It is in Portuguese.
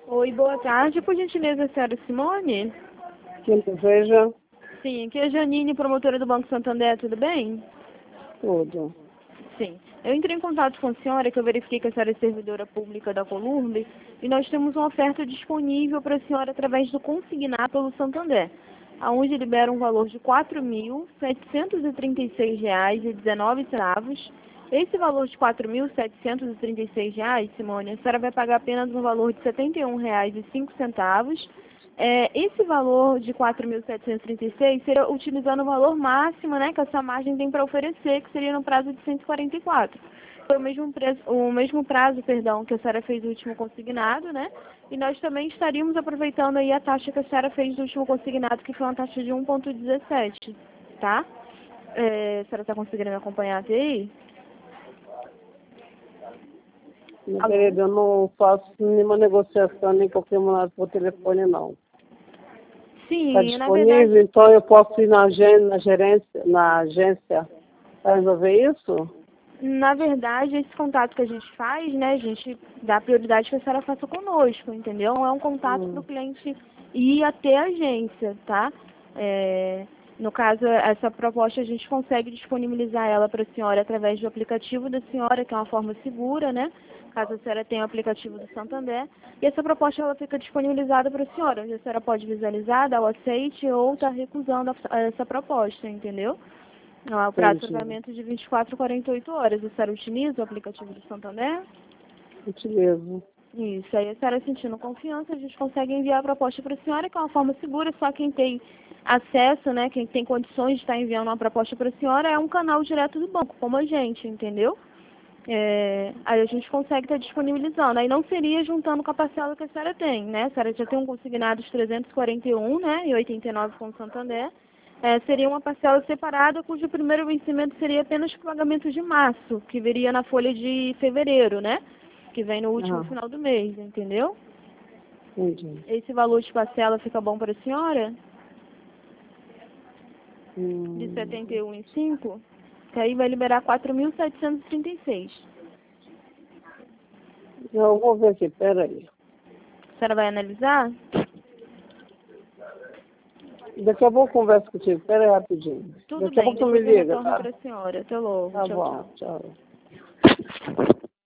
Oi, boa tarde. Por gentileza, a senhora Simone? Quem deseja? Sim, aqui é a Janine, promotora do Banco Santander, tudo bem? Tudo. Sim. Eu entrei em contato com a senhora, que eu verifiquei que a senhora é servidora pública da Columbe, e nós temos uma oferta disponível para a senhora através do Consignar pelo Santander, aonde libera um valor de R$ 4.736,19. Esse valor de R$ 4.736, Simone, a senhora vai pagar apenas um valor de R$ 71,05. Esse valor de 4.736 seria utilizando o valor máximo, né, que a sua margem tem para oferecer, que seria no prazo de 144. Foi o mesmo prazo, perdão, que a senhora fez o último consignado, né? E nós também estaríamos aproveitando aí a taxa que a senhora fez do último consignado, que foi uma taxa de 1,17, tá? A senhora está conseguindo me acompanhar até aí? Minha querida, eu não faço nenhuma negociação nem qualquer moeda por telefone, não. Sim, Está disponível, então eu posso ir na agência para resolver isso? Na verdade, esse contato que a gente faz, né, a gente dá prioridade que a senhora faça conosco, entendeu? Não é um contato para o cliente ir até a agência, tá? No caso, essa proposta a gente consegue disponibilizar ela para a senhora através do aplicativo da senhora, que é uma forma segura, né? Caso a senhora tenha o aplicativo do Santander. E essa proposta ela fica disponibilizada para a senhora, onde a senhora pode visualizar, dar o aceite ou estar recusando essa proposta, entendeu? O prazo de tratamento de 24 a 48 horas. A senhora utiliza o aplicativo do Santander? Utilizo. Isso. Aí a senhora sentindo confiança, a gente consegue enviar a proposta para a senhora, que é uma forma segura, só quem tem acesso, né, quem tem condições de estar enviando uma proposta para a senhora é um canal direto do banco, como a gente, entendeu? Aí a gente consegue estar disponibilizando. Aí não seria juntando com a parcela que a senhora tem, né? A senhora já tem um consignado de 341, né, e 89 com o Santander. Seria uma parcela separada, cujo primeiro vencimento seria apenas o pagamento de março, que viria na folha de fevereiro, né? Que vem no último final do mês, entendeu? Entendi. Esse valor de parcela fica bom para a senhora? De 71,5? Que aí vai liberar 4.736. Eu vou ver aqui, peraí. A senhora vai analisar? Daqui a pouco eu converso contigo, peraí rapidinho. Tudo Daqui a bem, pouco tu me depois eu liga, retorno tá? para a senhora. Até logo. Tá Tchau, bom, tchau. tchau.